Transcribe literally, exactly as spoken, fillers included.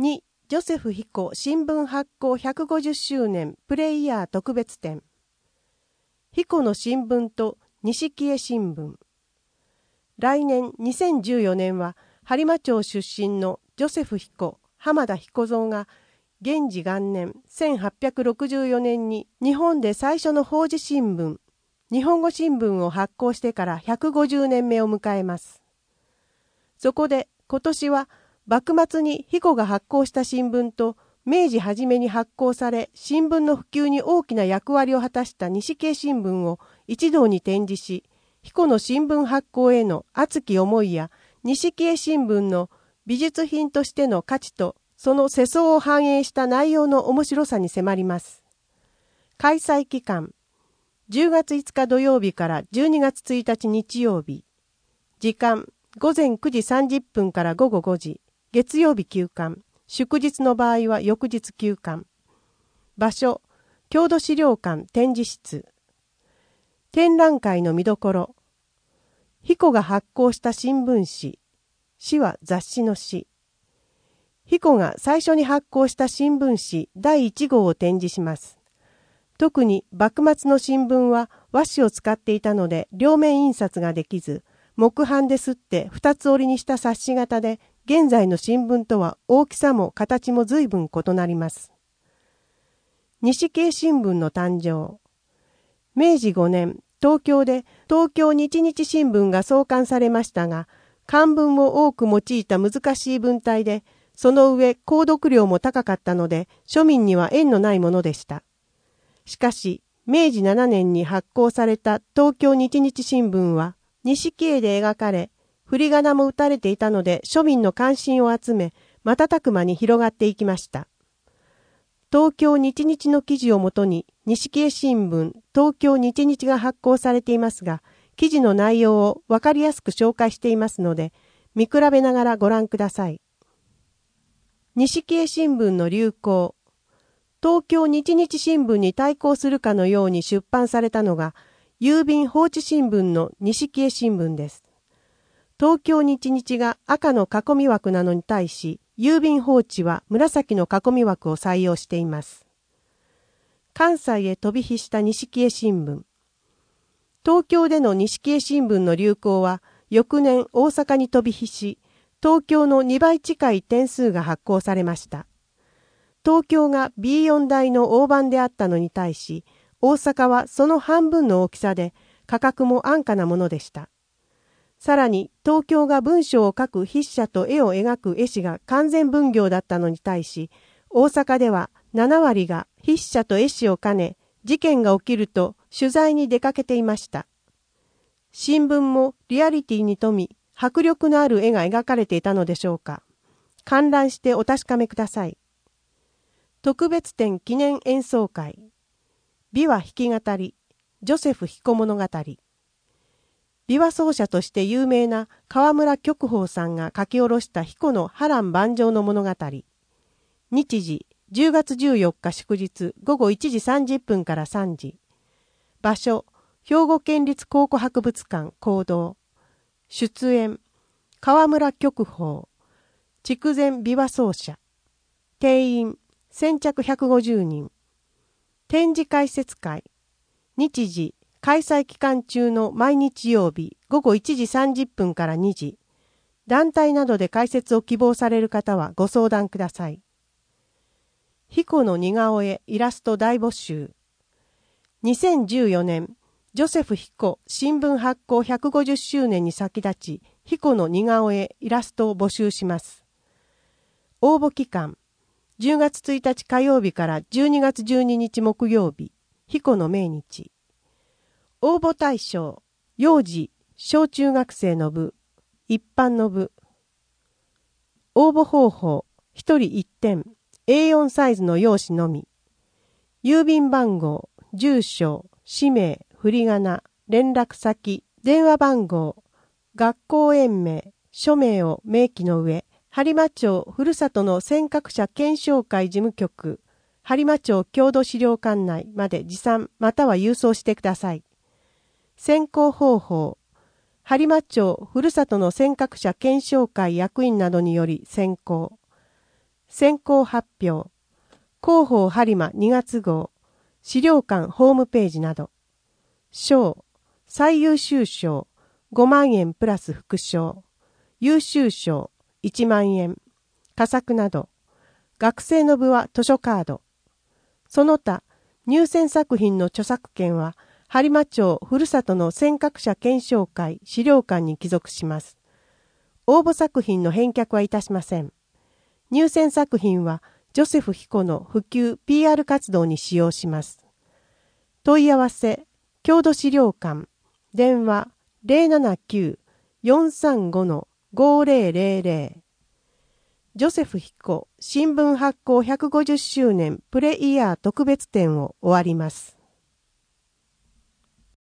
に、ジョセフ彦新聞発行ひゃくごじゅっしゅうねんプレイヤー特別展。彦の新聞と錦絵新聞。来年にせんじゅうよねんは播磨町出身のジョセフ彦浜田彦蔵が元治元年せんはっぴゃくろくじゅうよねんに日本で最初の法事新聞、日本語新聞を発行してからひゃくごじゅうねんめを迎えます。そこで今年は幕末に彦が発行した新聞と明治初めに発行され新聞の普及に大きな役割を果たした錦絵新聞を一堂に展示し、彦の新聞発行への熱き思いや錦絵新聞の美術品としての価値とその世相を反映した内容の面白さに迫ります。開催期間じゅうがついつか土曜日からじゅうにがつついたち日曜日。時間ごぜんくじさんじゅっぷんからごごごじ。月曜日休館。祝日の場合は翌日休館。場所郷土資料館展示室。展覧会の見どころ。彦が発行した新聞紙。紙は雑誌の紙。彦が最初に発行した新聞紙だいいちごうを展示します。特に幕末の新聞は和紙を使っていたので両面印刷ができず、木版で刷って二つ折りにした冊子型で、現在の新聞とは大きさも形も随分異なります。錦絵新聞の誕生。めいじごねん、東京で東京日日新聞が創刊されましたが、漢文を多く用いた難しい文体で、その上購読料も高かったので、庶民には縁のないものでした。しかし、めいじななねんに発行された東京日日新聞は、錦絵で描かれ、振り仮名も打たれていたので庶民の関心を集め、瞬く間に広がっていきました。東京日日の記事をもとに錦絵新聞東京日日が発行されていますが、記事の内容をわかりやすく紹介していますので、見比べながらご覧ください。錦絵新聞の流行。東京日日新聞に対抗するかのように出版されたのが、郵便放置新聞の錦絵新聞です。東京日日が赤の囲み枠なのに対し、郵便放置は紫の囲み枠を採用しています。関西へ飛び火した錦絵新聞。東京での錦絵新聞の流行は、翌年大阪に飛び火し、東京のにばい近い点数が発行されました。東京が ビーよん 台の大判であったのに対し、大阪はその半分の大きさで、価格も安価なものでした。さらに東京が文章を書く筆者と絵を描く絵師が完全分業だったのに対し、大阪ではななわりが筆者と絵師を兼ね、事件が起きると取材に出かけていました。新聞もリアリティに富み、迫力のある絵が描かれていたのでしょうか。観覧してお確かめください。特別展記念演奏会。琵琶弾き語り、ジョセフ彦物語。琵琶奏者として有名な河村旭峰さんが書き下ろした彦の波乱万丈の物語。日時じゅうがつじゅうよっか祝日ごごいちじさんじゅっぷんからさんじ。場所兵庫県立考古博物館講堂。出演河村旭峰。筑前琵琶奏者。定員先着ひゃくごじゅうにん。展示解説会。日時開催期間中の毎日曜日ごごいちじさんじゅっぷんからにじ。団体などで解説を希望される方はご相談ください。彦の似顔絵イラスト大募集。にせんじゅうよねん、ジョセフ彦新聞発行ひゃくごじゅっしゅうねんに先立ち、彦の似顔絵イラストを募集します。応募期間、じゅうがつついたち火曜日からじゅうにがつじゅうににち木曜日、彦の命日。応募対象、幼児、小中学生の部、一般の部。応募方法、ひとりいってん、エーよん サイズの用紙のみ。郵便番号、住所、氏名、振り仮名、連絡先、電話番号、学校園名、署名を明記の上、播磨町ふるさとの尖閣者検証会事務局、播磨町郷土資料館内まで持参または郵送してください。選考方法。播磨町ふるさとの尖閣者検証会役員などにより選考。 先行発表、広報播磨にがつ号、資料館ホームページなど。賞、最優秀賞ごまんえんプラス副賞、優秀賞いちまんえん、佳作など。学生の部は図書カード。その他、入選作品の著作権は、播磨町ふるさとの尖閣者検証会資料館に帰属します。応募作品の返却はいたしません。入選作品は、ジョセフ彦の普及 ピーアール 活動に使用します。問い合わせ、郷土資料館、電話 ゼロななきゅう よんさんご ごゼロゼロゼロ。ジョセフ彦新聞発行ひゃくごじゅっしゅうねんプレイヤー特別展を終わります。